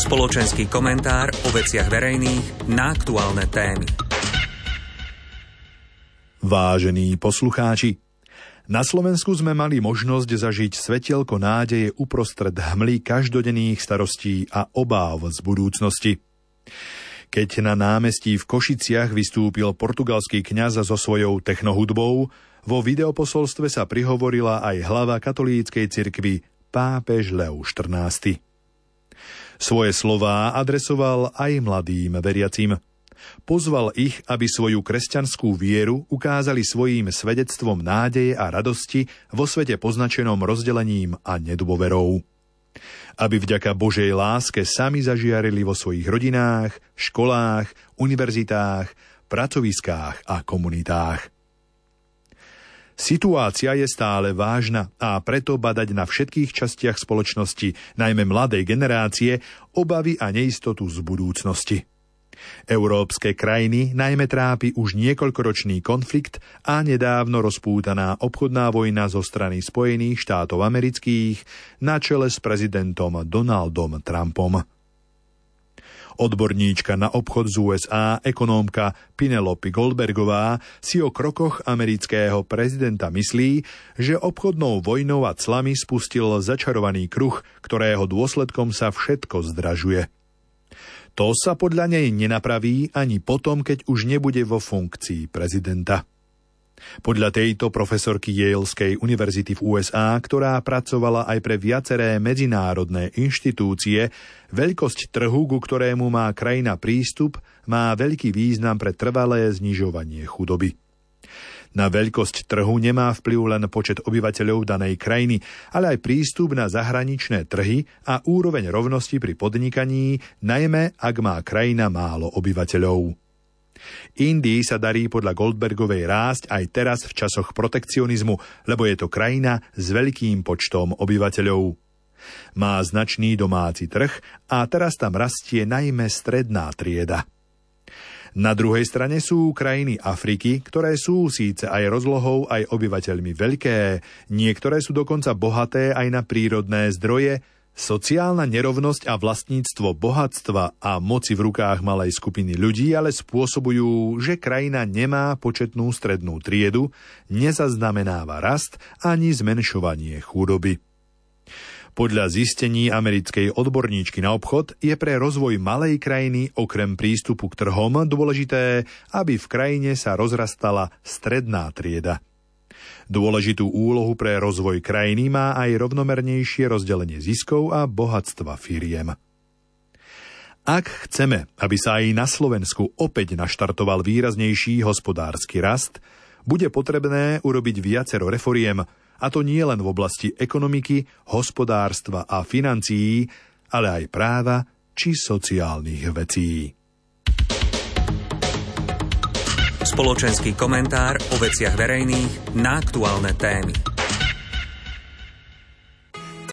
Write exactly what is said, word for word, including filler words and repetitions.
Spoločenský komentár o veciach verejných na aktuálne témy. Vážení poslucháči, na Slovensku sme mali možnosť zažiť svetielko nádeje uprostred hmly každodenných starostí a obáv z budúcnosti. Keď na námestí v Košiciach vystúpil portugalský kňaz so svojou technohudbou, vo videoposolstve sa prihovorila aj hlava katolíckej cirkvi pápež Leoš štrnásty. Svoje slová adresoval aj mladým veriacim. Pozval ich, aby svoju kresťanskú vieru ukázali svojím svedectvom nádeje a radosti vo svete poznačenom rozdelením a nedôverou. Aby vďaka Božej láske sami zažiarili vo svojich rodinách, školách, univerzitách, pracoviskách a komunitách. Situácia je stále vážna a preto badať na všetkých častiach spoločnosti, najmä mladej generácie, obavy a neistotu z budúcnosti. Európske krajiny najmä trápi už niekoľkoročný konflikt a nedávno rozpútaná obchodná vojna zo strany Spojených štátov amerických na čele s prezidentom Donaldom Trumpom. Odborníčka na obchod z ú es á, ekonómka Penelope Goldbergová, si o krokoch amerického prezidenta myslí, že obchodnou vojnou a clami spustil začarovaný kruh, ktorého dôsledkom sa všetko zdražuje. To sa podľa nej nenapraví ani potom, keď už nebude vo funkcii prezidenta. Podľa tejto profesorky Yaleskej univerzity v ú es á, ktorá pracovala aj pre viaceré medzinárodné inštitúcie, veľkosť trhu, ku ktorému má krajina prístup, má veľký význam pre trvalé znižovanie chudoby. Na veľkosť trhu nemá vplyv len počet obyvateľov danej krajiny, ale aj prístup na zahraničné trhy a úroveň rovnosti pri podnikaní, najmä ak má krajina málo obyvateľov. Indii sa darí podľa Goldbergovej rásť aj teraz v časoch protekcionizmu, lebo je to krajina s veľkým počtom obyvateľov. Má značný domáci trh a teraz tam rastie najmä stredná trieda. Na druhej strane sú krajiny Afriky, ktoré sú síce aj rozlohou, aj obyvateľmi veľké, niektoré sú dokonca bohaté aj na prírodné zdroje. Sociálna nerovnosť a vlastníctvo bohatstva a moci v rukách malej skupiny ľudí ale spôsobujú, že krajina nemá početnú strednú triedu, nezaznamenáva rast ani zmenšovanie chudoby. Podľa zistení americkej odborníčky na obchod je pre rozvoj malej krajiny okrem prístupu k trhom dôležité, aby v krajine sa rozrastala stredná trieda. Dôležitú úlohu pre rozvoj krajiny má aj rovnomernejšie rozdelenie ziskov a bohatstva firiem. Ak chceme, aby sa aj na Slovensku opäť naštartoval výraznejší hospodársky rast, bude potrebné urobiť viacero reforiem, a to nie len v oblasti ekonomiky, hospodárstva a financií, ale aj práva či sociálnych vecí. Spoločenský komentár o veciach verejných na aktuálne témy.